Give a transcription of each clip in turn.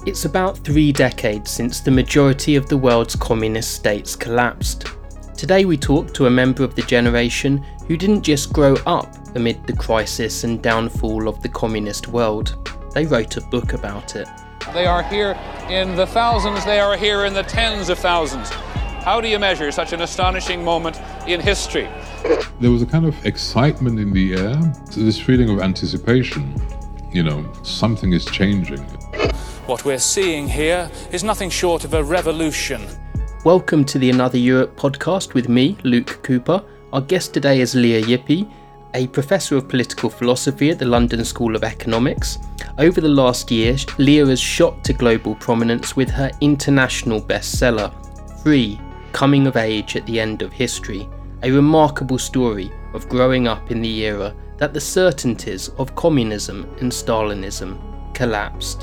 It's about 3 decades since the majority of the world's communist states collapsed. Today we talk to a member of the generation who didn't just grow up amid the crisis and downfall of the communist world. They wrote a book about it. They are here in the thousands, they are here in the tens of thousands. How do you measure such an astonishing moment in history? There was a kind of excitement in the air, this feeling of anticipation, something is changing. What we're seeing here is nothing short of a revolution. Welcome to the Another Europe podcast with me, Luke Cooper. Our guest today is Leah Yippie, a professor of political philosophy at the London School of Economics. Over the last year, Leah has shot to global prominence with her international bestseller, Free: Coming of Age at the End of History, a remarkable story of growing up in the era that the certainties of communism and Stalinism collapsed.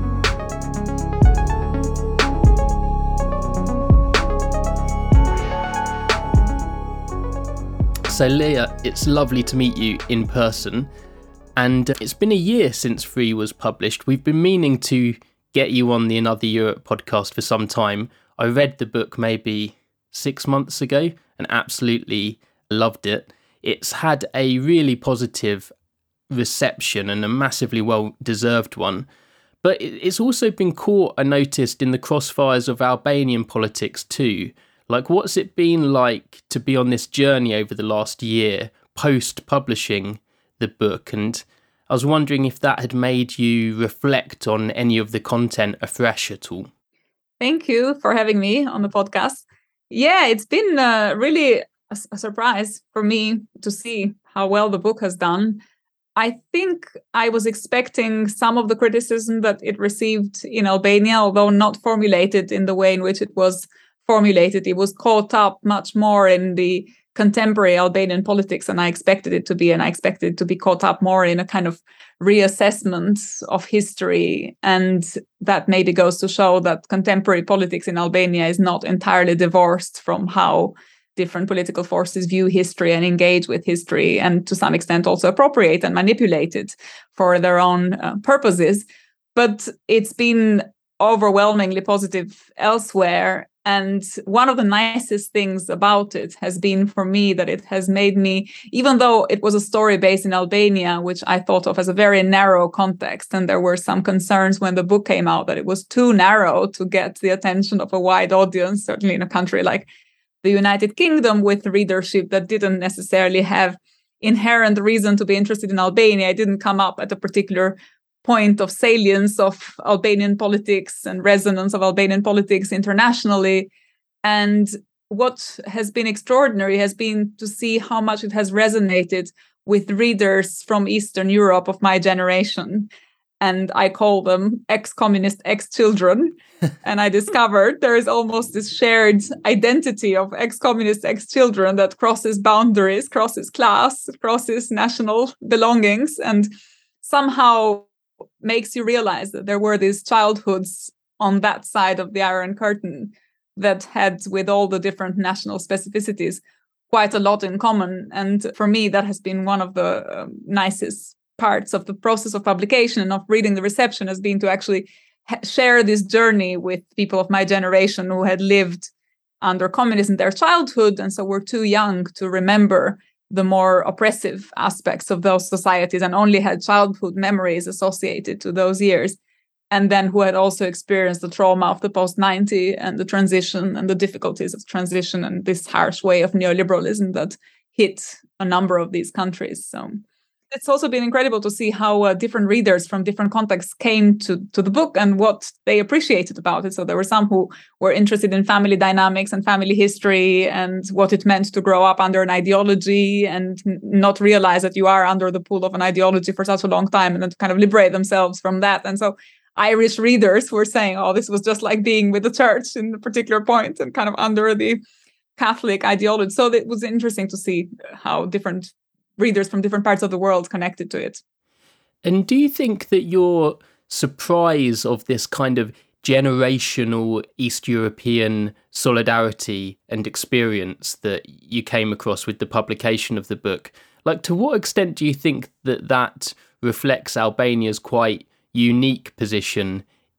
So Leah, it's lovely to meet you in person, and it's been a year since Free was published. We've been meaning to get you on the Another Europe podcast for some time. I read the book maybe 6 months ago and absolutely loved it. It's had a really positive reception and a massively well-deserved one, but it's also been caught, I noticed, in the crossfires of Albanian politics too. Like, what's it been like to be on this journey over the last year, post-publishing the book? And I was wondering if that had made you reflect on any of the content afresh at all. Thank you for having me on the podcast. Yeah, it's been really a surprise for me to see how well the book has done. I think I was expecting some of the criticism that it received in Albania, although not formulated in the way in which it was formulated. It was caught up much more in the contemporary Albanian politics than I expected it to be, and I expected it to be caught up more in a kind of reassessment of history. And that maybe goes to show that contemporary politics in Albania is not entirely divorced from how different political forces view history and engage with history, and to some extent also appropriate and manipulate it for their own purposes. But it's been overwhelmingly positive elsewhere. And one of the nicest things about it has been for me that it has made me, even though it was a story based in Albania, which I thought of as a very narrow context, and there were some concerns when the book came out that it was too narrow to get the attention of a wide audience, certainly in a country like the United Kingdom with readership that didn't necessarily have inherent reason to be interested in Albania. It didn't come up at a particular point of salience of Albanian politics and resonance of Albanian politics internationally. And what has been extraordinary has been to see how much it has resonated with readers from Eastern Europe of my generation. And I call them ex-communist ex-children. And I discovered there is almost this shared identity of ex-communist ex-children that crosses boundaries, crosses class, crosses national belongings, and somehow makes you realize that there were these childhoods on that side of the Iron Curtain that had, with all the different national specificities, quite a lot in common. And for me, that has been one of the nicest parts of the process of publication and of reading the reception, has been to actually share this journey with people of my generation who had lived under communism in their childhood, and so were too young to remember the more oppressive aspects of those societies and only had childhood memories associated to those years, and then who had also experienced the trauma of the post-90 and the transition and the difficulties of transition and this harsh way of neoliberalism that hit a number of these countries. So it's also been incredible to see how different readers from different contexts came to the book and what they appreciated about it. So there were some who were interested in family dynamics and family history and what it meant to grow up under an ideology and not realize that you are under the pull of an ideology for such a long time, and then to kind of liberate themselves from that. And so Irish readers were saying, oh, this was just like being with the church in a particular point and kind of under the Catholic ideology. So it was interesting to see how different readers from different parts of the world connected to it. And do you think that your surprise of this kind of generational East European solidarity and experience that you came across with the publication of the book, like, to what extent do you think that reflects Albania's quite unique position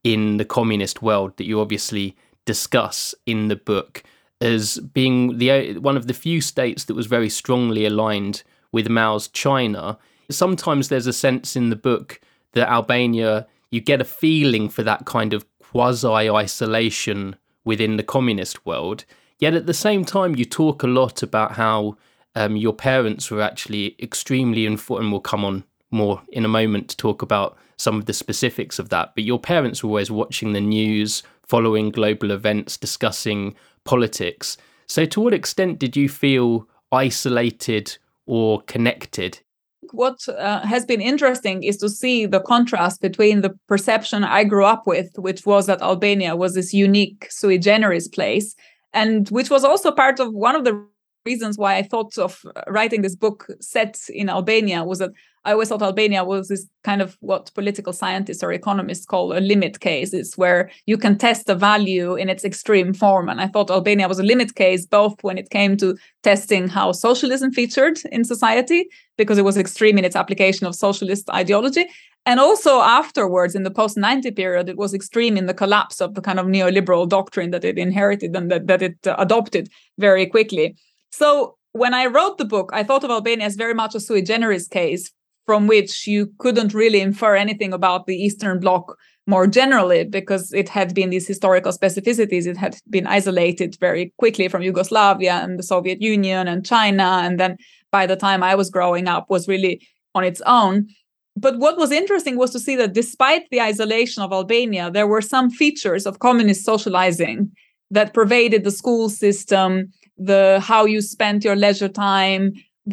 in the communist world that you obviously discuss in the book as being one of the few states that was very strongly aligned with Mao's China. Sometimes there's a sense in the book that Albania, you get a feeling for that kind of quasi-isolation within the communist world. Yet at the same time, you talk a lot about how your parents were actually extremely informed, and we'll come on more in a moment to talk about some of the specifics of that. But your parents were always watching the news, following global events, discussing politics. So to what extent did you feel isolated or connected? What has been interesting is to see the contrast between the perception I grew up with, which was that Albania was this unique sui generis place, and which was also part of one of the reasons why I thought of writing this book set in Albania, was that I always thought Albania was this kind of what political scientists or economists call a limit case. It's where you can test a value in its extreme form. And I thought Albania was a limit case, both when it came to testing how socialism featured in society, because it was extreme in its application of socialist ideology. And also afterwards, in the post-90 period, it was extreme in the collapse of the kind of neoliberal doctrine that it inherited and that it adopted very quickly. So when I wrote the book, I thought of Albania as very much a sui generis case from which you couldn't really infer anything about the Eastern Bloc more generally, because it had been these historical specificities. It had been isolated very quickly from Yugoslavia and the Soviet Union and China. And then by the time I was growing up, was really on its own. But what was interesting was to see that despite the isolation of Albania, there were some features of communist socializing that pervaded the school system, how you spent your leisure time,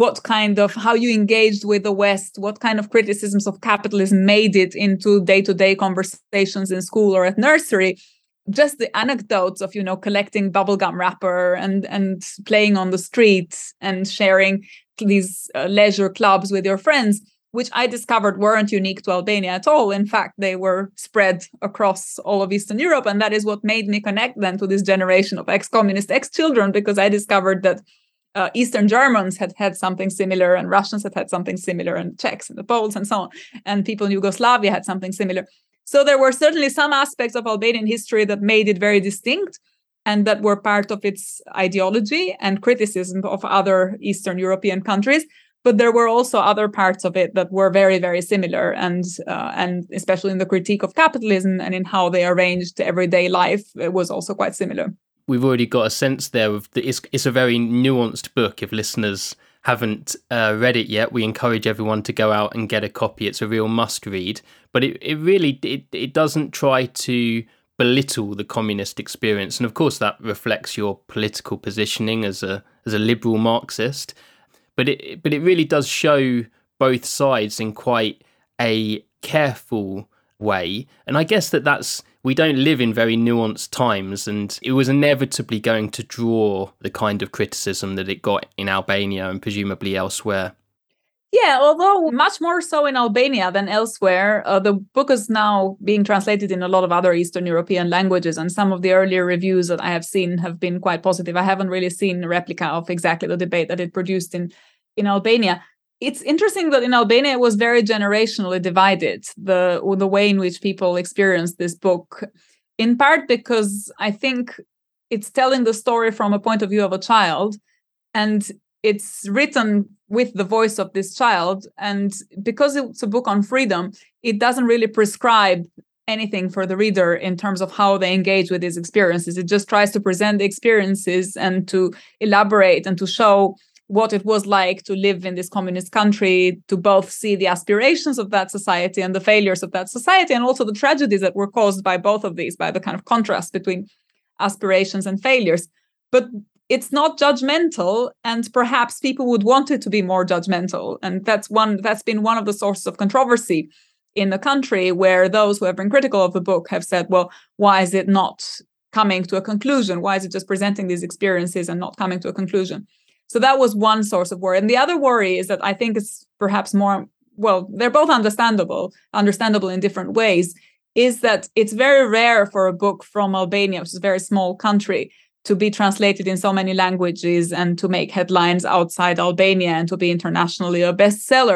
how you engaged with the West, what kind of criticisms of capitalism made it into day-to-day conversations in school or at nursery. Just the anecdotes of, collecting bubblegum wrapper and playing on the streets and sharing these leisure clubs with your friends, which I discovered weren't unique to Albania at all. In fact, they were spread across all of Eastern Europe. And that is what made me connect then to this generation of ex-communist ex-children, because I discovered that Eastern Germans had had something similar, and Russians had had something similar, and Czechs and the Poles and so on, and people in Yugoslavia had something similar. So there were certainly some aspects of Albanian history that made it very distinct and that were part of its ideology and criticism of other Eastern European countries. But there were also other parts of it that were very, very similar, and especially in the critique of capitalism and in how they arranged everyday life, it was also quite similar. We've already got a sense there of it's a very nuanced book. If listeners haven't read it yet, we encourage everyone to go out and get a copy. It's a real must read, but it really doesn't try to belittle the communist experience, and of course that reflects your political positioning as a liberal Marxist. But it really does show both sides in quite a careful way. And I guess we don't live in very nuanced times, and it was inevitably going to draw the kind of criticism that it got in Albania and presumably elsewhere. Yeah, although much more so in Albania than elsewhere. The book is now being translated in a lot of other Eastern European languages, and some of the earlier reviews that I have seen have been quite positive. I haven't really seen a replica of exactly the debate that it produced in Albania. It's interesting that in Albania it was very generationally divided, the way in which people experienced this book, in part because I think it's telling the story from a point of view of a child, and it's written with the voice of this child. And because it's a book on freedom, it doesn't really prescribe anything for the reader in terms of how they engage with these experiences. It just tries to present the experiences and to elaborate and to show what it was like to live in this communist country, to both see the aspirations of that society and the failures of that society, and also the tragedies that were caused by both of these, by the kind of contrast between aspirations and failures. But it's not judgmental, and perhaps people would want it to be more judgmental. And that's been one of the sources of controversy in the country, where those who have been critical of the book have said, well, why is it not coming to a conclusion? Why is it just presenting these experiences and not coming to a conclusion? So that was one source of worry. And the other worry is that I think it's perhaps more, well, they're both understandable in different ways, is that it's very rare for a book from Albania, which is a very small country, to be translated in so many languages and to make headlines outside Albania and to be internationally a bestseller.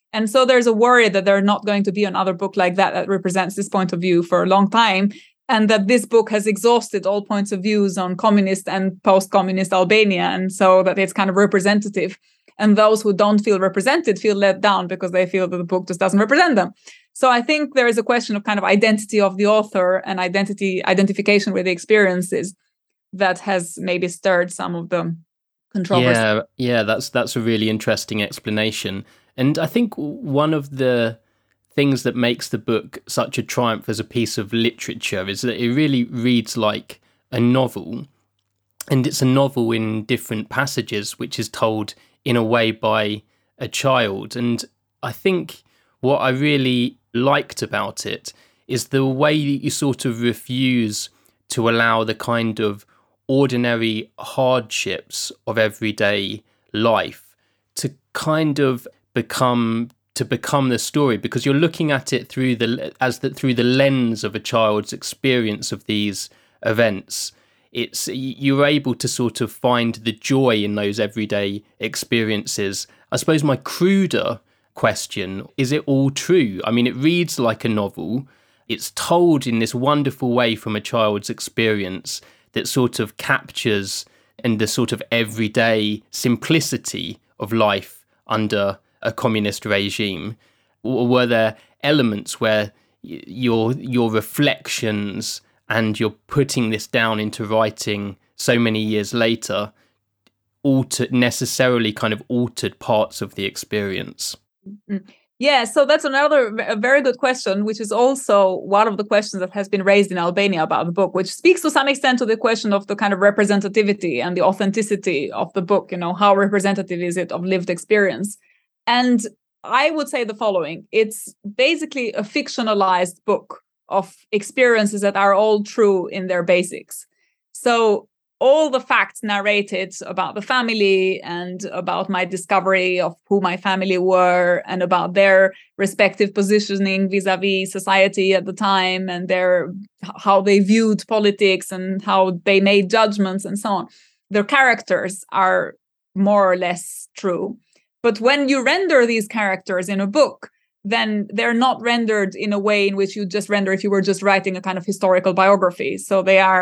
And so there's a worry that there's not going to be another book like that represents this point of view for a long time, and that this book has exhausted all points of views on communist and post-communist Albania, and so that it's kind of representative. And those who don't feel represented feel let down because they feel that the book just doesn't represent them. So I think there is a question of kind of identity of the author and identification with the experiences that has maybe stirred some of the controversy. Yeah, that's a really interesting explanation. And I think one of the things that makes the book such a triumph as a piece of literature is that it really reads like a novel. And it's a novel in different passages, which is told in a way by a child. And I think what I really liked about it is the way that you sort of refuse to allow the kind of ordinary hardships of everyday life to kind of become the story, because you're looking at it through the lens of a child's experience of these events. You're able to sort of find the joy in those everyday experiences. I suppose my cruder question, is it all true? I mean, it reads like a novel. It's told in this wonderful way from a child's experience that sort of captures and the sort of everyday simplicity of life under a communist regime. Were there elements where your reflections and you're putting this down into writing so many years later necessarily kind of altered parts of the experience? Mm-hmm. Yeah, so that's a very good question, which is also one of the questions that has been raised in Albania about the book, which speaks to some extent to the question of the kind of representativity and the authenticity of the book. You know, how representative is it of lived experience? And I would say the following: it's basically a fictionalized book of experiences that are all true in their basics. So all the facts narrated about the family and about my discovery of who my family were and about their respective positioning vis-a-vis society at the time and how they viewed politics and how they made judgments and so on. Their characters are more or less true. But when you render these characters in a book, then they're not rendered in a way in which you just render if you were just writing a kind of historical biography. So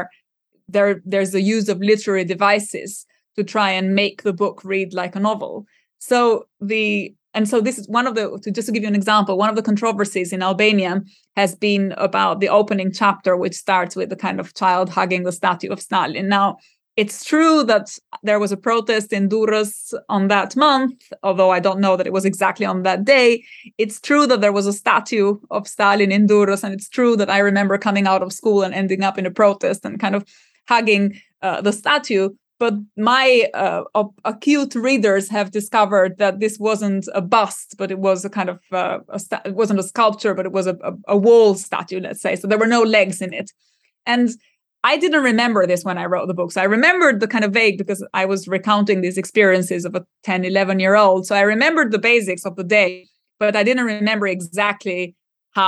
there's a use of literary devices to try and make the book read like a novel. So this is just to give you an example, one of the controversies in Albania has been about the opening chapter, which starts with the kind of child hugging the statue of Stalin. Now, it's true that there was a protest in Durrës on that month, although I don't know that it was exactly on that day. It's true that there was a statue of Stalin in Durrës, and it's true that I remember coming out of school and ending up in a protest and kind of hugging the statue. But my acute readers have discovered that this wasn't a bust, but it was a kind of it wasn't a sculpture, but it was a wall statue, let's say. So there were no legs in it. And I didn't remember this when I wrote the book. So I remembered the kind of vague, because I was recounting these experiences of a 10, 11-year-old. So I remembered the basics of the day, but I didn't remember exactly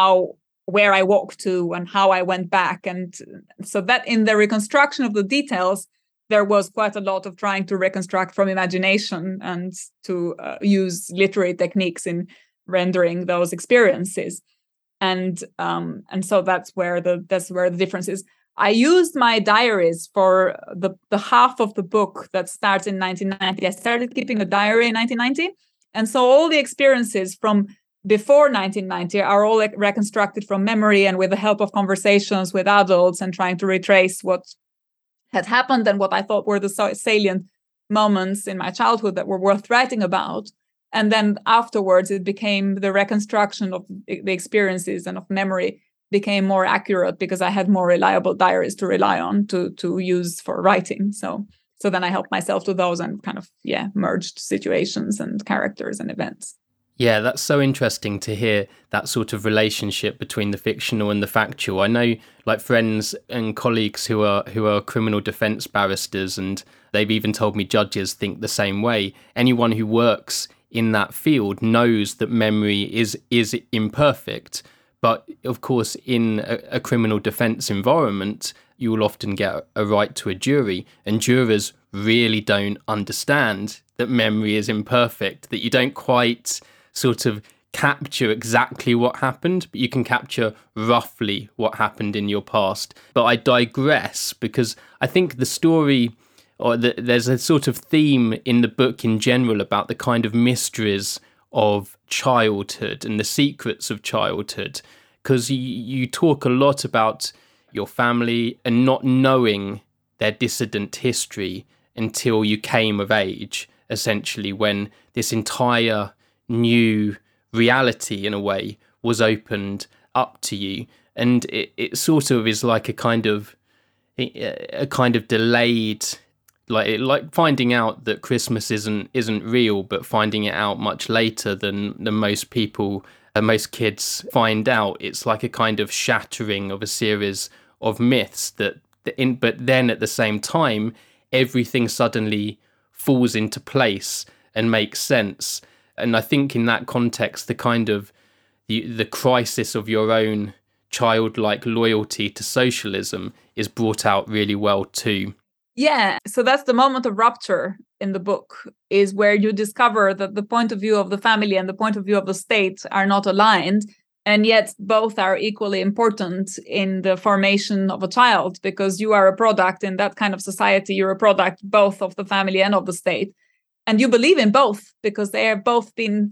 where I walked to and how I went back. And so that in the reconstruction of the details, there was quite a lot of trying to reconstruct from imagination and to use literary techniques in rendering those experiences. And so that's where the difference is. I used my diaries for the half of the book that starts in 1990. I started keeping a diary in 1990. And so all the experiences from before 1990 are all reconstructed from memory and with the help of conversations with adults and trying to retrace what had happened and what I thought were the salient moments in my childhood that were worth writing about. And then afterwards, it became the reconstruction of the experiences and of memory became more accurate because I had more reliable diaries to rely on to use for writing. So then I helped myself to those and kind of, merged situations and characters and events. Yeah, that's so interesting to hear that sort of relationship between the fictional and the factual. I know like friends and colleagues who are criminal defence barristers, and they've even told me judges think the same way. Anyone who works in that field knows that memory is imperfect. But of course, in a criminal defence environment, you will often get a right to a jury, and jurors really don't understand that memory is imperfect, that you don't quite sort of capture exactly what happened, but you can capture roughly what happened in your past. But I digress, because I think the story, there's a sort of theme in the book in general about the kind of mysteries of childhood and the secrets of childhood, because you talk a lot about your family and not knowing their dissident history until you came of age, essentially, when this entire new reality, in a way, was opened up to you. And it sort of is like a kind of delayed, like finding out that Christmas isn't real, but finding it out much later than most people, most kids find out. It's like a kind of shattering of a series of myths but then at the same time, everything suddenly falls into place and makes sense. And I think in that context, the kind of the crisis of your own childlike loyalty to socialism is brought out really well too. Yeah, so that's the moment of rupture in the book, is where you discover that the point of view of the family and the point of view of the state are not aligned, and yet both are equally important in the formation of a child, because you are a product in that kind of society. You're a product both of the family and of the state, and you believe in both because they both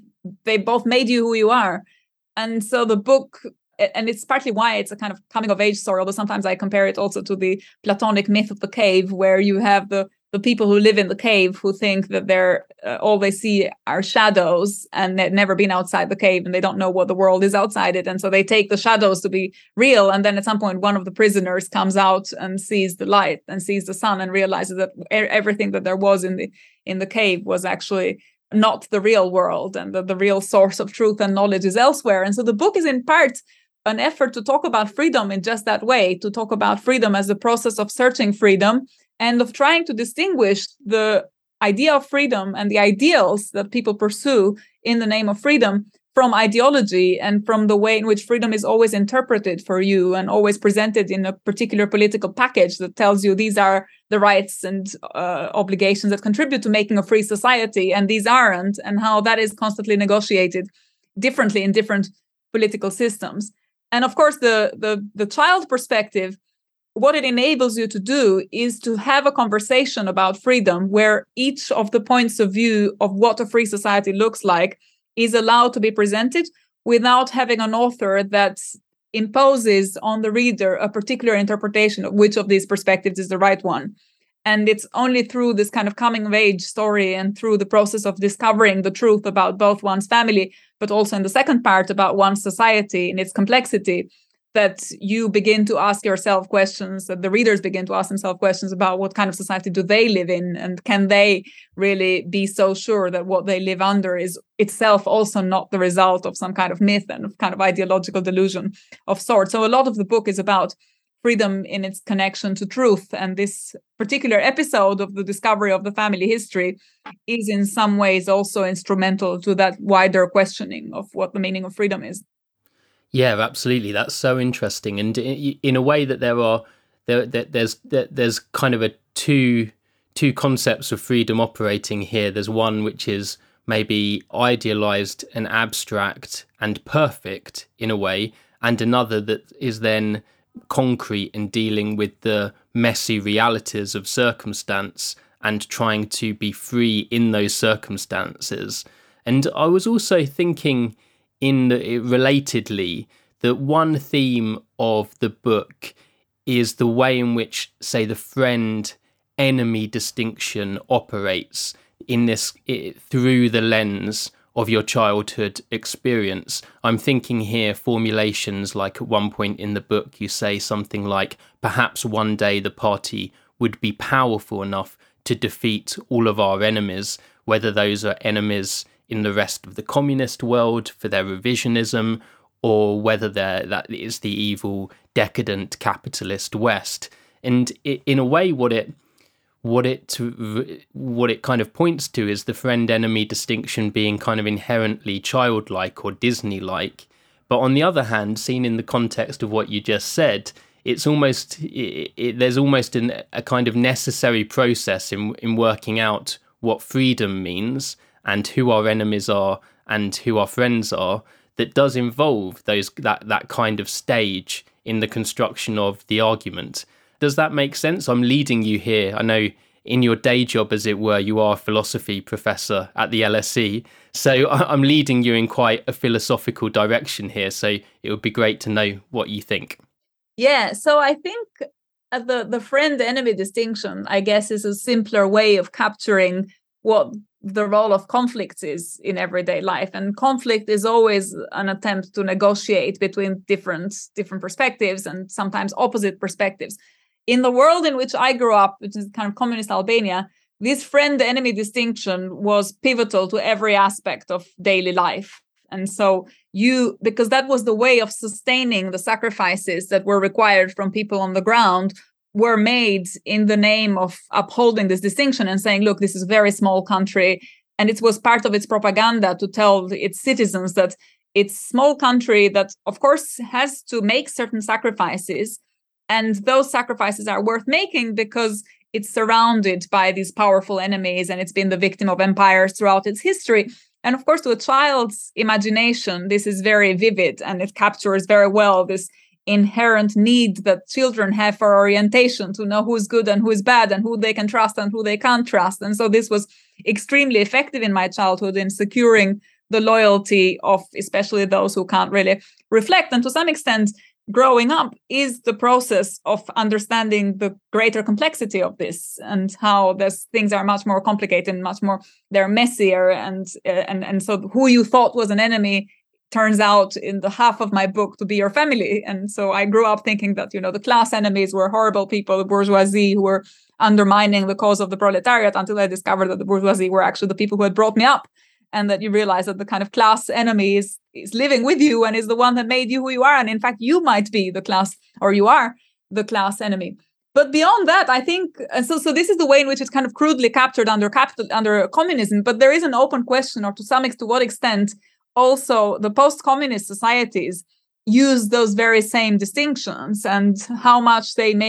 made you who you are. And so the book, and it's partly why it's a kind of coming of age story, although sometimes I compare it also to the Platonic myth of the cave, where you have the people who live in the cave who think that they're all they see are shadows, and they've never been outside the cave and they don't know what the world is outside it. And so they take the shadows to be real. And then at some point, one of the prisoners comes out and sees the light and sees the sun and realizes that everything that there was in the cave was actually not the real world, and that the real source of truth and knowledge is elsewhere. And so the book is in part an effort to talk about freedom in just that way, to talk about freedom as a process of searching freedom and of trying to distinguish the idea of freedom and the ideals that people pursue in the name of freedom from ideology, and from the way in which freedom is always interpreted for you and always presented in a particular political package that tells you these are the rights and obligations that contribute to making a free society, and these aren't, and how that is constantly negotiated differently in different political systems. And of course, the child perspective, what it enables you to do is to have a conversation about freedom where each of the points of view of what a free society looks like is allowed to be presented without having an author that imposes on the reader a particular interpretation of which of these perspectives is the right one. And it's only through this kind of coming of age story and through the process of discovering the truth about both one's family, but also in the second part about one's society and its complexity, that you begin to ask yourself questions, that the readers begin to ask themselves questions about what kind of society do they live in, and can they really be so sure that what they live under is itself also not the result of some kind of myth and of kind of ideological delusion of sorts. So a lot of the book is about freedom in its connection to truth, and this particular episode of the discovery of the family history is in some ways also instrumental to that wider questioning of what the meaning of freedom is. Yeah, absolutely. That's so interesting, and in a way that there's kind of a two concepts of freedom operating here. There's one which is maybe idealized and abstract and perfect in a way, and another that is then concrete in dealing with the messy realities of circumstance and trying to be free in those circumstances. And I was also thinking, relatedly, that one theme of the book is the way in which, say, the friend-enemy distinction operates in this through the lens of your childhood experience. I'm thinking here formulations like at one point in the book you say something like, perhaps one day the party would be powerful enough to defeat all of our enemies, whether those are enemies in the rest of the communist world for their revisionism, or whether that is the evil, decadent capitalist West. And in a way, what it kind of points to is the friend-enemy distinction being kind of inherently childlike or Disney-like. But on the other hand, seen in the context of what you just said, it's almost there's almost a kind of necessary process in working out what freedom means, and who our enemies are and who our friends are, that does involve that kind of stage in the construction of the argument. Does that make sense? I'm leading you here. I know in your day job, as it were, you are a philosophy professor at the LSE. So I'm leading you in quite a philosophical direction here. So it would be great to know what you think. Yeah, so I think the friend-enemy distinction, I guess, is a simpler way of capturing what the role of conflict is in everyday life. And conflict is always an attempt to negotiate between different perspectives and sometimes opposite perspectives. In the world in which I grew up, which is kind of communist Albania, this friend-enemy distinction was pivotal to every aspect of daily life. And so because that was the way of sustaining the sacrifices that were required from people on the ground, were made in the name of upholding this distinction and saying, look, this is a very small country. And it was part of its propaganda to tell its citizens that it's a small country that, of course, has to make certain sacrifices. And those sacrifices are worth making because it's surrounded by these powerful enemies and it's been the victim of empires throughout its history. And of course, to a child's imagination, this is very vivid and it captures very well this inherent need that children have for orientation, to know who is good and who is bad and who they can trust and who they can't trust. And so this was extremely effective in my childhood in securing the loyalty of especially those who can't really reflect. And to some extent, growing up is the process of understanding the greater complexity of this and how things are much more complicated and much more, they're messier. And so who you thought was an enemy turns out in the half of my book to be your family. And so I grew up thinking that, the class enemies were horrible people, the bourgeoisie, who were undermining the cause of the proletariat, until I discovered that the bourgeoisie were actually the people who had brought me up. And that you realize that the kind of class enemy is living with you and is the one that made you who you are. And in fact, you might be the class, or you are the class enemy. But beyond that, I think, so this is the way in which it's kind of crudely captured under communism. But there is an open question, or to what extent also the post-communist societies use those very same distinctions, and how much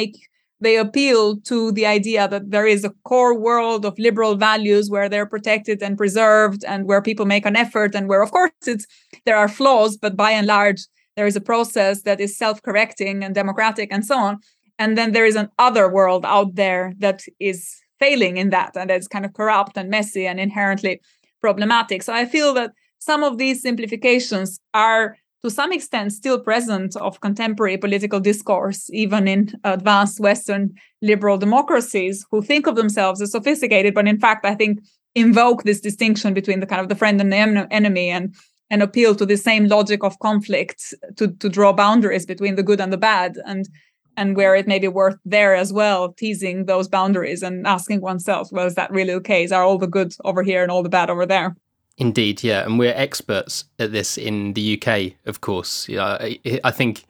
they appeal to the idea that there is a core world of liberal values where they're protected and preserved, and where people make an effort, and where, of course, there are flaws, but by and large, there is a process that is self-correcting and democratic and so on. And then there is an other world out there that is failing in that, and it's kind of corrupt and messy and inherently problematic. So I feel that some of these simplifications are, to some extent, still present of contemporary political discourse, even in advanced Western liberal democracies, who think of themselves as sophisticated, but in fact, I think, invoke this distinction between the kind of the friend and the enemy, and appeal to the same logic of conflict to draw boundaries between the good and the bad, and where it may be worth there as well, teasing those boundaries and asking oneself, well, is that really the case? Are all the good over here and all the bad over there? Indeed, yeah. And we're experts at this in the UK, of course. I think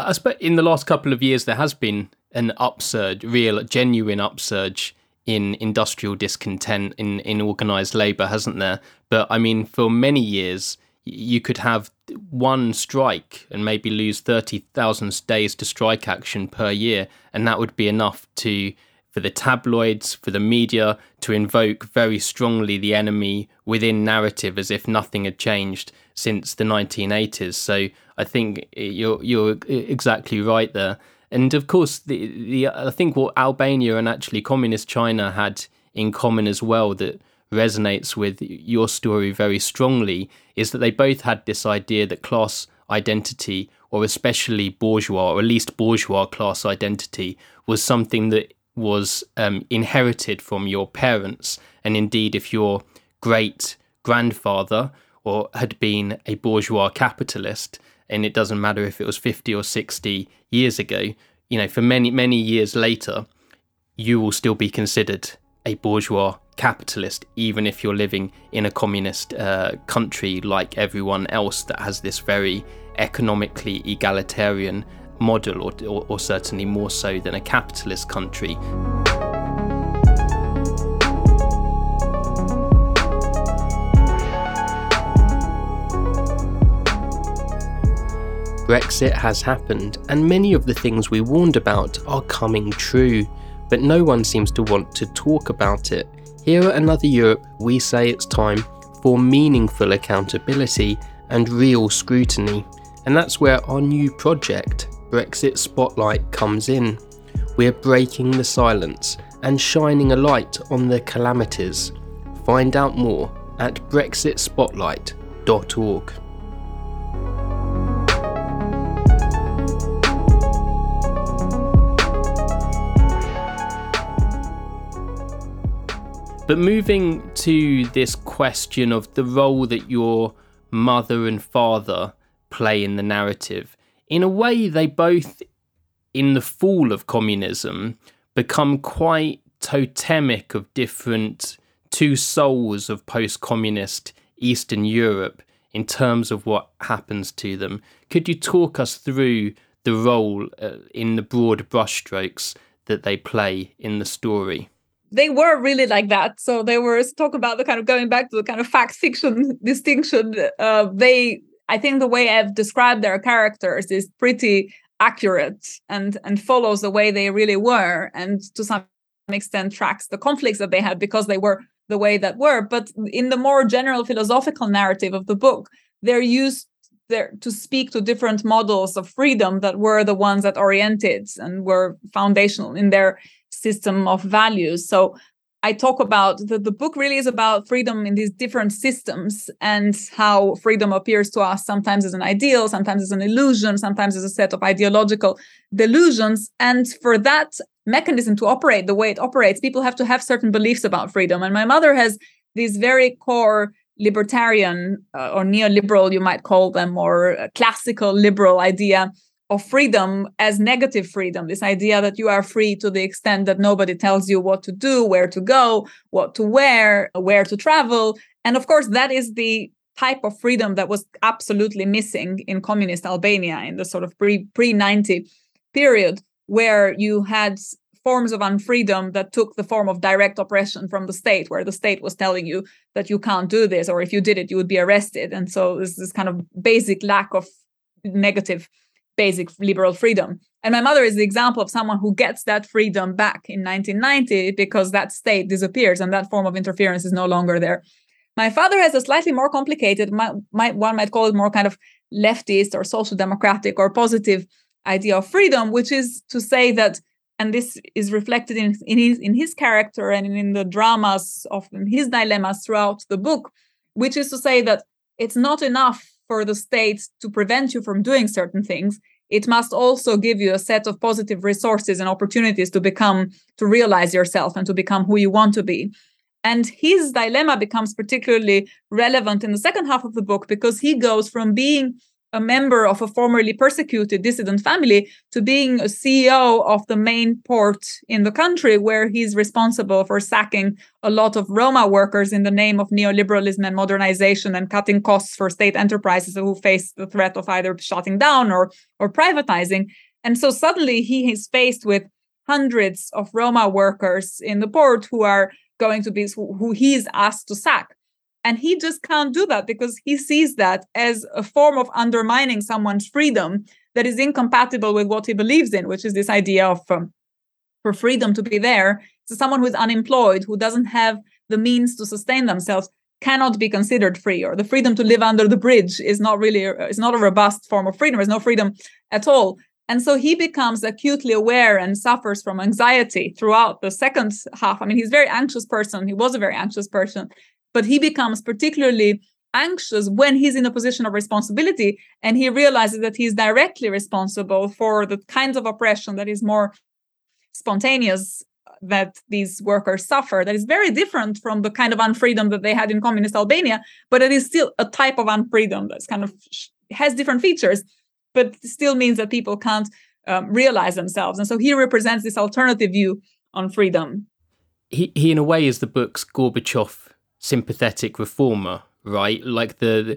in the last couple of years, there has been an upsurge, real, genuine upsurge in industrial discontent, in organised labour, hasn't there? But I mean, for many years, you could have one strike and maybe lose 30,000 days to strike action per year. And that would be enough for the tabloids, for the media, to invoke very strongly the enemy within narrative, as if nothing had changed since the 1980s. So I think you're exactly right there. And of course, I think what Albania and actually communist China had in common as well, that resonates with your story very strongly, is that they both had this idea that class identity, or especially bourgeois, or at least bourgeois class identity, was something that was inherited from your parents. And indeed, if your great grandfather or had been a bourgeois capitalist, and it doesn't matter if it was 50 or 60 years ago, for many, many years later, you will still be considered a bourgeois capitalist, even if you're living in a communist country like everyone else that has this very economically egalitarian model, or certainly more so than a capitalist country. Brexit has happened, and many of the things we warned about are coming true, but no one seems to want to talk about it. Here at Another Europe, we say it's time for meaningful accountability and real scrutiny. And that's where our new project, Brexit Spotlight, comes in. We're breaking the silence and shining a light on the calamities. Find out more at brexitspotlight.org. But moving to this question of the role that your mother and father play in the narrative, in a way they both, in the fall of communism, become quite totemic of different two souls of post-communist Eastern Europe in terms of what happens to them. Could you talk us through the role in the broad brushstrokes that they play in the story? They were really like that. So they were, talk about the kind of going back to the kind of fact-fiction distinction. I think the way I've described their characters is pretty accurate and follows the way they really were, and to some extent tracks the conflicts that they had because they were the way that were. But in the more general philosophical narrative of the book, they're used there to speak to different models of freedom that were the ones that oriented and were foundational in their system of values. So I talk about the book really is about freedom in these different systems and how freedom appears to us sometimes as an ideal, sometimes as an illusion, sometimes as a set of ideological delusions. And for that mechanism to operate the way it operates, people have to have certain beliefs about freedom. And my mother has these very core libertarian or neoliberal, you might call them, or classical liberal idea of freedom as negative freedom, this idea that you are free to the extent that nobody tells you what to do, where to go, what to wear, where to travel. And of course, that is the type of freedom that was absolutely missing in communist Albania in the sort of pre-90 period, where you had forms of unfreedom that took the form of direct oppression from the state, where the state was telling you that you can't do this, or if you did it, you would be arrested. And so there's this kind of basic lack of negative basic liberal freedom. And my mother is the example of someone who gets that freedom back in 1990 because that state disappears and that form of interference is no longer there. My father has a slightly more complicated, one might call it more kind of leftist or social democratic or positive idea of freedom, which is to say that, and this is reflected in his character and in the dramas of his dilemmas throughout the book, which is to say that it's not enough for the state to prevent you from doing certain things. It must also give you a set of positive resources and opportunities to realize yourself and to become who you want to be. And his dilemma becomes particularly relevant in the second half of the book because he goes from being a member of a formerly persecuted dissident family to being a CEO of the main port in the country, where he's responsible for sacking a lot of Roma workers in the name of neoliberalism and modernization and cutting costs for state enterprises who face the threat of either shutting down or privatizing. And so suddenly he is faced with hundreds of Roma workers in the port who are going to be who he's asked to sack. And he just can't do that because he sees that as a form of undermining someone's freedom that is incompatible with what he believes in, which is this idea of for freedom to be there. So someone who is unemployed, who doesn't have the means to sustain themselves, cannot be considered free, or the freedom to live under the bridge is not a robust form of freedom. There's no freedom at all. And so he becomes acutely aware and suffers from anxiety throughout the second half. I mean, he's a very anxious person. He was a very anxious person. But he becomes particularly anxious when he's in a position of responsibility and he realizes that he's directly responsible for the kinds of oppression that is more spontaneous that these workers suffer, that is very different from the kind of unfreedom that they had in communist Albania, but it is still a type of unfreedom that's kind of has different features, but still means that people can't realize themselves. And so he represents this alternative view on freedom. He in a way is the book's Gorbachev sympathetic reformer, right? Like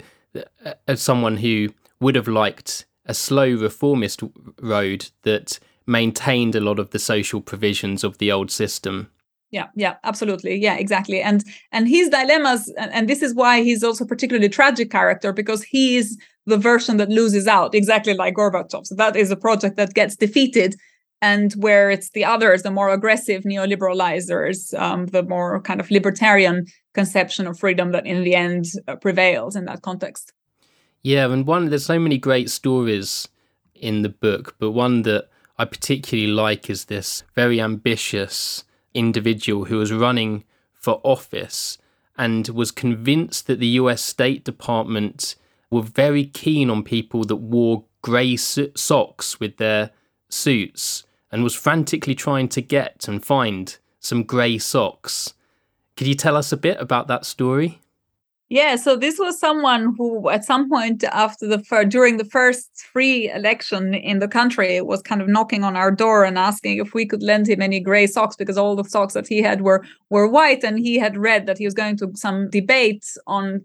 as someone who would have liked a slow reformist road that maintained a lot of the social provisions of the old system. Yeah, absolutely. Yeah, exactly. And his dilemmas, and this is why he's also a particularly tragic character, because he is the version that loses out, exactly like Gorbachev. So that is a project that gets defeated. and where it's the others, the more aggressive neoliberalizers, the more kind of libertarian conception of freedom that in the end prevails in that context. Yeah, and there's so many great stories in the book, but one that I particularly like is this very ambitious individual who was running for office and was convinced that the US State Department were very keen on people that wore grey socks with their suits, and was frantically trying to get and find some grey socks. Could you tell us a bit about that story? Yeah, so this was someone who at some point during the first free election in the country was kind of knocking on our door and asking if we could lend him any grey socks, because all the socks that he had were white, and he had read that he was going to some debate on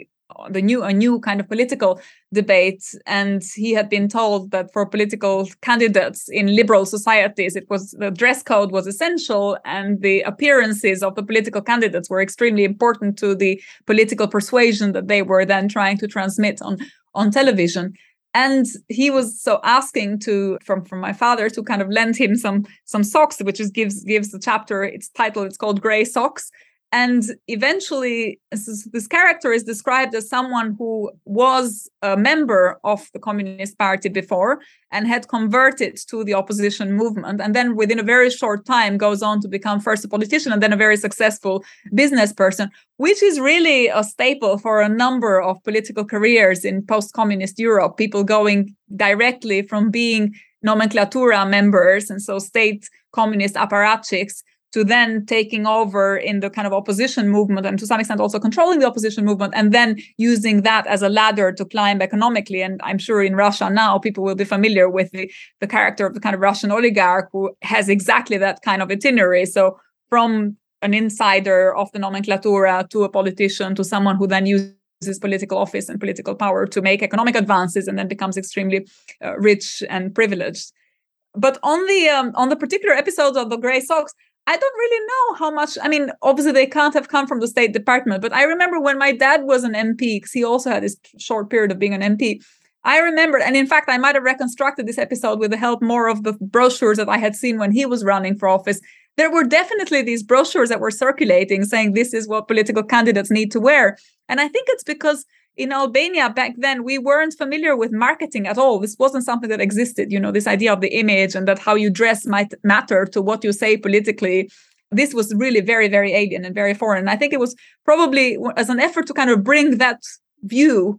a new kind of political debate, and he had been told that for political candidates in liberal societies, the dress code was essential, and the appearances of the political candidates were extremely important to the political persuasion that they were then trying to transmit on television. And he was so asking from my father to kind of lend him some socks, which gives the chapter its title. It's called Grey Socks. And eventually, this character is described as someone who was a member of the Communist Party before and had converted to the opposition movement. And then within a very short time goes on to become first a politician and then a very successful business person, which is really a staple for a number of political careers in post-communist Europe. People going directly from being nomenklatura members, and so state communist apparatchiks, to then taking over in the kind of opposition movement, and to some extent also controlling the opposition movement, and then using that as a ladder to climb economically. And I'm sure in Russia now, people will be familiar with the character of the kind of Russian oligarch who has exactly that kind of itinerary. So from an insider of the nomenklatura to a politician to someone who then uses political office and political power to make economic advances and then becomes extremely rich and privileged. But on the particular episode of the Grey Socks, I don't really know how much. I mean, obviously they can't have come from the State Department, but I remember when my dad was an MP, because he also had this short period of being an MP. I remember, and in fact, I might have reconstructed this episode with the help more of the brochures that I had seen when he was running for office. There were definitely these brochures that were circulating saying this is what political candidates need to wear. And I think it's because in Albania back then, we weren't familiar with marketing at all. This wasn't something that existed, this idea of the image and that how you dress might matter to what you say politically. This was really very, very alien and very foreign. And I think it was probably as an effort to kind of bring that view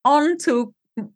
onto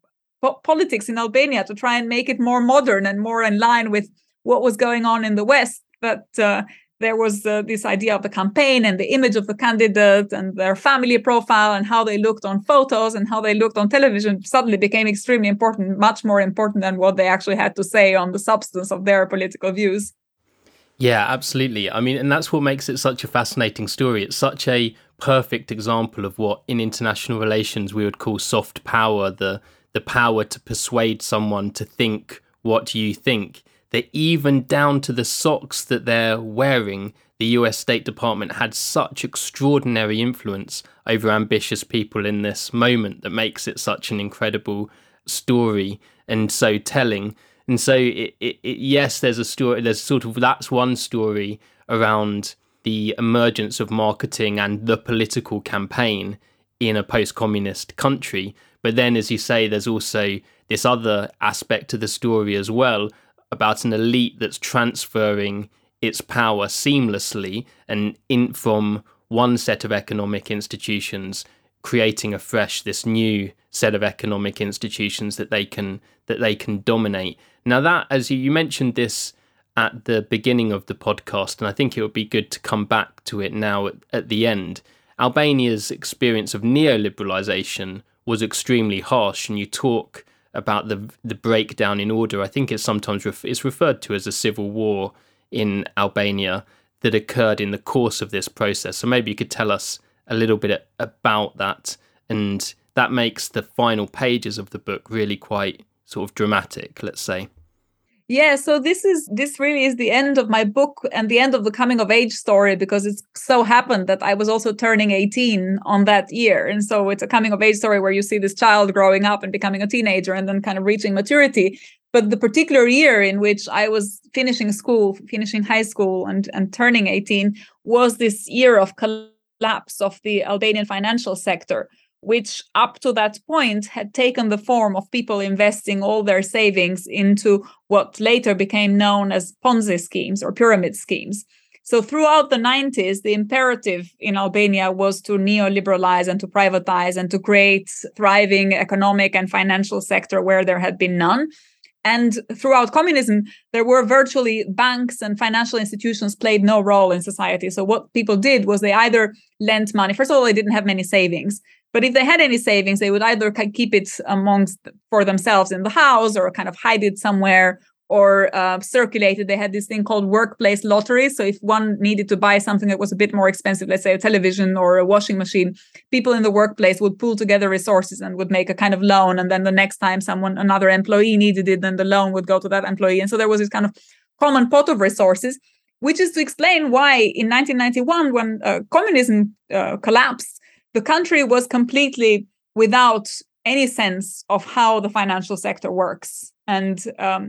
politics in Albania, to try and make it more modern and more in line with what was going on in the West, that there was this idea of the campaign and the image of the candidate and their family profile and how they looked on photos and how they looked on television suddenly became extremely important, much more important than what they actually had to say on the substance of their political views. Yeah, absolutely. I mean, and that's what makes it such a fascinating story. It's such a perfect example of what in international relations we would call soft power, the power to persuade someone to think what you think. That even down to the socks that they're wearing, the US State Department had such extraordinary influence over ambitious people in this moment that makes it such an incredible story and so telling. And so, yes, there's a story, that's one story around the emergence of marketing and the political campaign in a post-communist country. But then, as you say, there's also this other aspect to the story as well, about an elite that's transferring its power seamlessly and from one set of economic institutions, creating this new set of economic institutions that they can dominate. Now that, as you mentioned this at the beginning of the podcast, and I think it would be good to come back to it now at the end, Albania's experience of neoliberalization was extremely harsh, and you talk about the breakdown in order. I think it's sometimes it's referred to as a civil war in Albania that occurred in the course of this process. So maybe you could tell us a little bit about that, and that makes the final pages of the book really quite sort of dramatic, let's say. Yeah, so this really is the end of my book and the end of the coming of age story, because it so happened that I was also turning 18 on that year. And so it's a coming of age story where you see this child growing up and becoming a teenager and then kind of reaching maturity. But the particular year in which I was finishing high school and turning 18 was this year of collapse of the Albanian financial sector, which up to that point had taken the form of people investing all their savings into what later became known as Ponzi schemes or pyramid schemes. So throughout the 90s, the imperative in Albania was to neoliberalize and to privatize and to create thriving economic and financial sector where there had been none. And throughout communism, there were virtually banks and financial institutions played no role in society. So what people did was they either lent money. First of all, they didn't have many savings. But if they had any savings, they would either keep it for themselves in the house or kind of hide it somewhere or circulate it. They had this thing called workplace lottery. So if one needed to buy something that was a bit more expensive, let's say a television or a washing machine, people in the workplace would pool together resources and would make a kind of loan. And then the next time another employee needed it, then the loan would go to that employee. And so there was this kind of common pot of resources, which is to explain why in 1991, when communism collapsed, the country was completely without any sense of how the financial sector works. And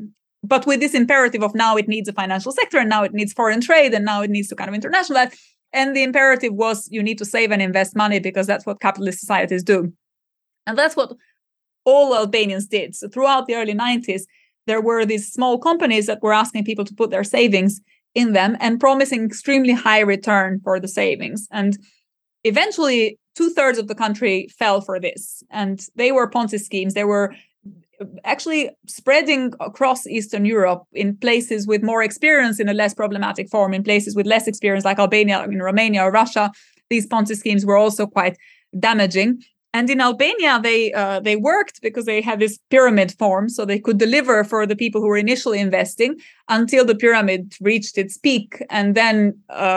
but with this imperative of now it needs a financial sector, and now it needs foreign trade, and now it needs to kind of internationalize. And the imperative was you need to save and invest money because that's what capitalist societies do. And that's what all Albanians did. So throughout the early 90s, there were these small companies that were asking people to put their savings in them and promising extremely high return for the savings. And eventually, 2/3 of the country fell for this. And they were Ponzi schemes. They were actually spreading across Eastern Europe in places with more experience in a less problematic form, in places with less experience like Albania, Romania or Russia. These Ponzi schemes were also quite damaging. And in Albania, they worked because they had this pyramid form, so they could deliver for the people who were initially investing until the pyramid reached its peak. And then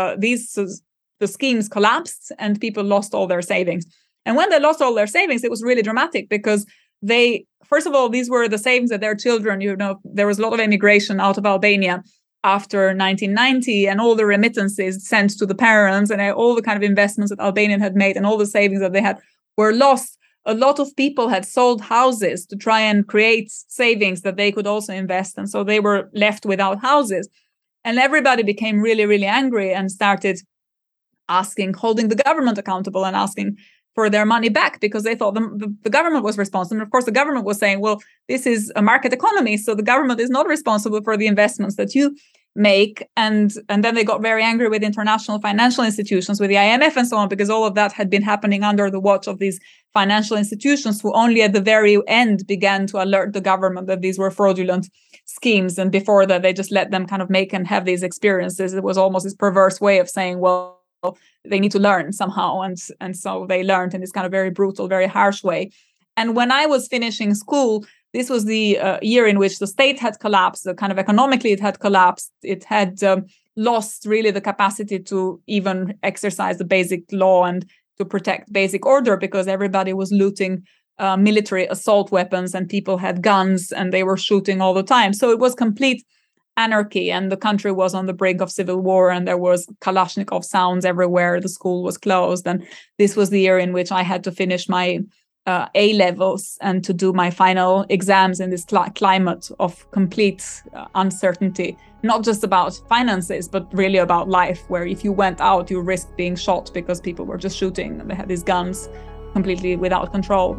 the schemes collapsed and people lost all their savings. And when they lost all their savings, it was really dramatic because first of all, these were the savings that their children, there was a lot of immigration out of Albania after 1990, and all the remittances sent to the parents and all the kind of investments that Albanian had made and all the savings that they had were lost. A lot of people had sold houses to try and create savings that they could also invest. And so they were left without houses. And everybody became really, really angry and started holding the government accountable and asking for their money back because they thought the government was responsible. And of course, the government was saying, well, this is a market economy, so the government is not responsible for the investments that you make. And then they got very angry with international financial institutions, with the IMF and so on, because all of that had been happening under the watch of these financial institutions who only at the very end began to alert the government that these were fraudulent schemes. And before that, they just let them kind of make and have these experiences. It was almost this perverse way of saying, well, they need to learn somehow. And so they learned in this kind of very brutal, very harsh way. And when I was finishing school, this was the year in which the state had collapsed. Kind of economically, it had collapsed. It had lost really the capacity to even exercise the basic law and to protect basic order because everybody was looting military assault weapons and people had guns and they were shooting all the time. So it was complete anarchy, and the country was on the brink of civil war, and there was Kalashnikov sounds everywhere. The school was closed, and this was the year in which I had to finish my A-levels and to do my final exams in this climate of complete uncertainty, not just about finances, but really about life, where if you went out, you risked being shot because people were just shooting and they had these guns completely without control.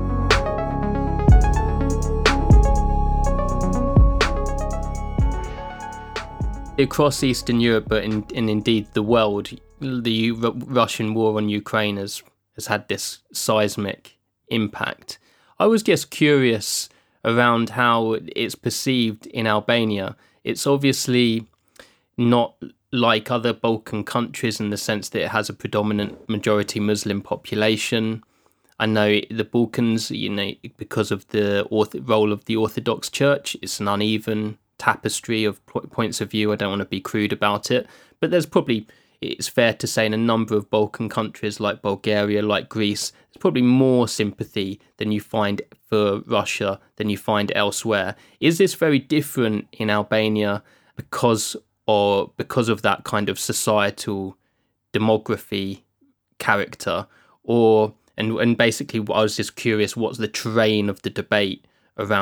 Across Eastern Europe, but and indeed the world, the Russian war on Ukraine has had this seismic impact. I was just curious around how it's perceived in Albania. It's obviously not like other Balkan countries in the sense that it has a predominant majority Muslim population. I know the Balkans, because of the role of the Orthodox Church, it's an uneven tapestry of points of view. I don't want to be crude about it, but it's fair to say in a number of Balkan countries like Bulgaria, like Greece, there's probably more sympathy than you find for Russia than you find elsewhere. Is this very different in Albania because of that kind of societal demography character? And basically I was just curious, what's the terrain of the debate around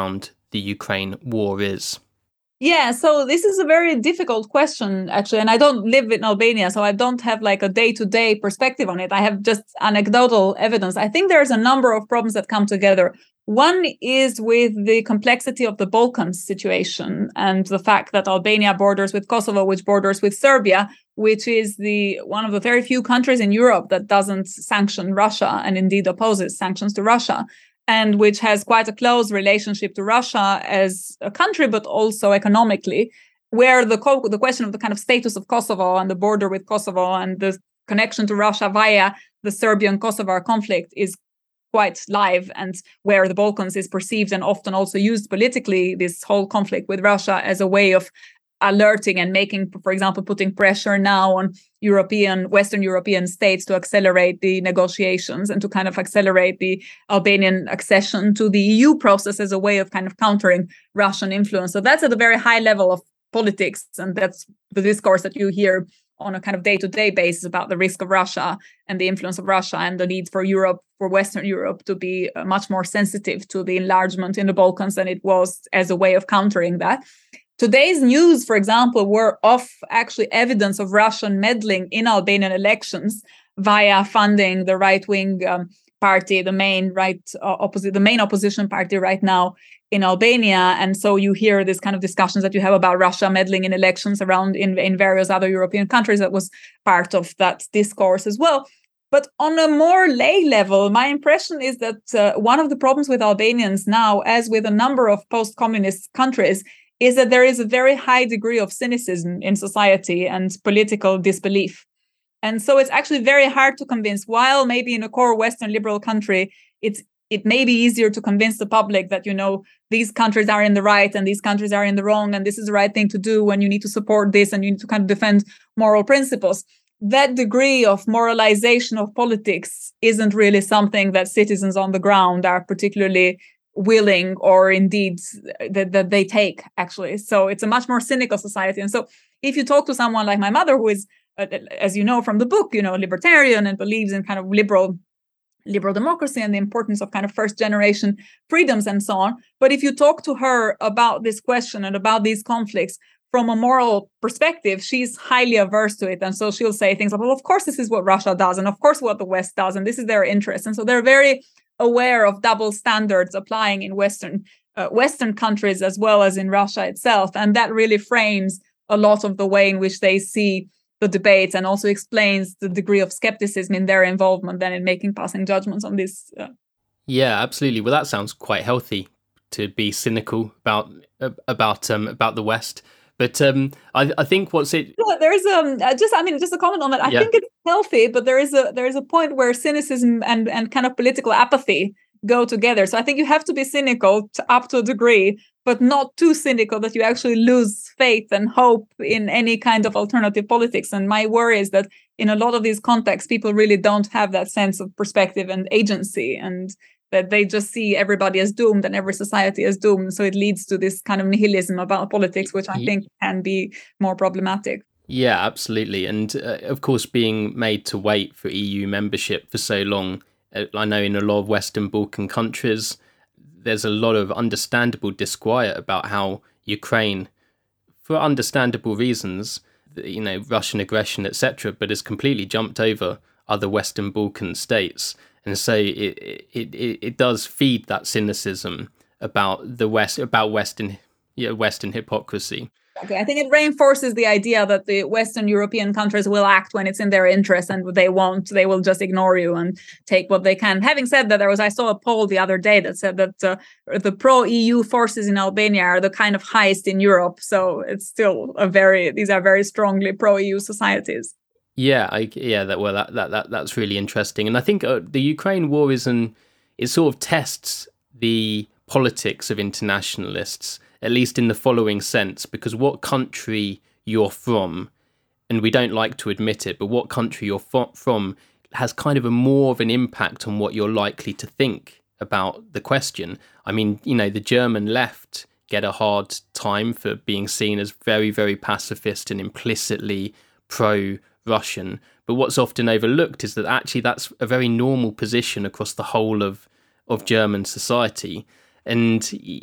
the Ukraine war is? Yeah, so this is a very difficult question, actually. And I don't live in Albania, so I don't have like a day-to-day perspective on it. I have just anecdotal evidence. I think there's a number of problems that come together. One is with the complexity of the Balkans situation and the fact that Albania borders with Kosovo, which borders with Serbia, which is one of the very few countries in Europe that doesn't sanction Russia and indeed opposes sanctions to Russia, and which has quite a close relationship to Russia as a country, but also economically, where the question of the kind of status of Kosovo and the border with Kosovo and the connection to Russia via the Serbian-Kosovar conflict is quite live, and where the Balkans is perceived and often also used politically, this whole conflict with Russia, as a way of alerting and making, for example, putting pressure now on Western European states to accelerate the negotiations and to kind of accelerate the Albanian accession to the EU process as a way of kind of countering Russian influence. So that's at a very high level of politics, and that's the discourse that you hear on a kind of day-to-day basis about the risk of Russia and the influence of Russia and the need for Europe, for Western Europe, to be much more sensitive to the enlargement in the Balkans than it was as a way of countering that. Today's news, for example, were of actually evidence of Russian meddling in Albanian elections via funding the right-wing party, the main opposition party right now in Albania. And so you hear this kind of discussions that you have about Russia meddling in elections around in various other European countries. That was part of that discourse as well. But on a more lay level, my impression is that one of the problems with Albanians now, as with a number of post-communist countries, is that there is a very high degree of cynicism in society and political disbelief. And so it's actually very hard to convince, while maybe in a core Western liberal country, it may be easier to convince the public that, these countries are in the right and these countries are in the wrong, and this is the right thing to do when you need to support this and you need to kind of defend moral principles. That degree of moralization of politics isn't really something that citizens on the ground are particularly willing, or indeed that they take, actually. So it's a much more cynical society. And so if you talk to someone like my mother, who is, as you know from the book, libertarian and believes in kind of liberal democracy and the importance of kind of first generation freedoms and so on, but if you talk to her about this question and about these conflicts from a moral perspective, she's highly averse to it. And so she'll say things like, well, of course this is what Russia does, and of course what the West does, and this is their interest. And so they're very aware of double standards applying in Western countries as well as in Russia itself. And that really frames a lot of the way in which they see the debates, and also explains the degree of skepticism in their involvement then in making passing judgments on this. Yeah, absolutely. Well, that sounds quite healthy, to be cynical about the West. But I think there's just a comment on that. I think it's healthy, but there is a point where cynicism and kind of political apathy go together. So I think you have to be cynical up to a degree, but not too cynical that you actually lose faith and hope in any kind of alternative politics. And my worry is that in a lot of these contexts, people really don't have that sense of perspective and agency, and that they just see everybody as doomed and every society as doomed. So it leads to this kind of nihilism about politics, which I think can be more problematic. Yeah, absolutely. And of course, being made to wait for EU membership for so long, I know in a lot of Western Balkan countries, there's a lot of understandable disquiet about how Ukraine, for understandable reasons, Russian aggression, etc., but has completely jumped over other Western Balkan states. And so it does feed that cynicism about the West, about Western hypocrisy. Okay, I think it reinforces the idea that the Western European countries will act when it's in their interest, and they will just ignore you and take what they can. Having said that, I saw a poll the other day that said that the pro-EU forces in Albania are the kind of highest in Europe. So it's still these are very strongly pro-EU societies. That's really interesting. And I think the Ukraine war it sort of tests the politics of internationalists, at least in the following sense, because what country you're from, and we don't like to admit it, but what country you're from has kind of more of an impact on what you're likely to think about the question. I mean, the German left get a hard time for being seen as very, very pacifist and implicitly pro-Russian. But what's often overlooked is that actually that's a very normal position across the whole of German society. And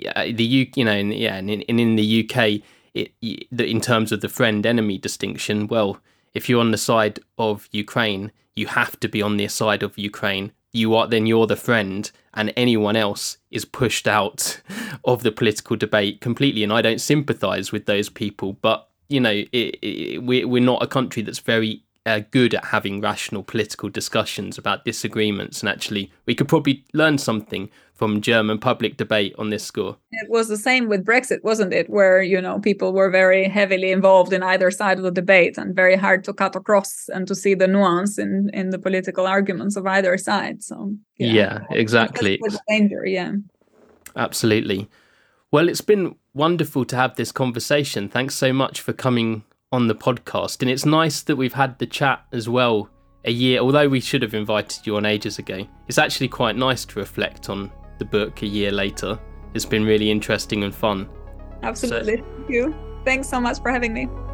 in the UK, in terms of the friend-enemy distinction, well, if you're on the side of Ukraine, you have to be on the side of Ukraine. You're the friend, and anyone else is pushed out of the political debate completely. And I don't sympathise with those people, but we're not a country that's very good at having rational political discussions about disagreements. And actually, we could probably learn something from German public debate on this score. It was the same with Brexit, wasn't it? Where, people were very heavily involved in either side of the debate and very hard to cut across and to see the nuance in the political arguments of either side. So yeah, exactly. That's the danger, yeah. Absolutely. Well, it's been wonderful to have this conversation. Thanks so much for coming on the podcast. And it's nice that we've had the chat as well a year, although we should have invited you on ages ago. It's actually quite nice to reflect on the book a year later. It's been really interesting and fun. Absolutely. Thank you. Thanks so much for having me.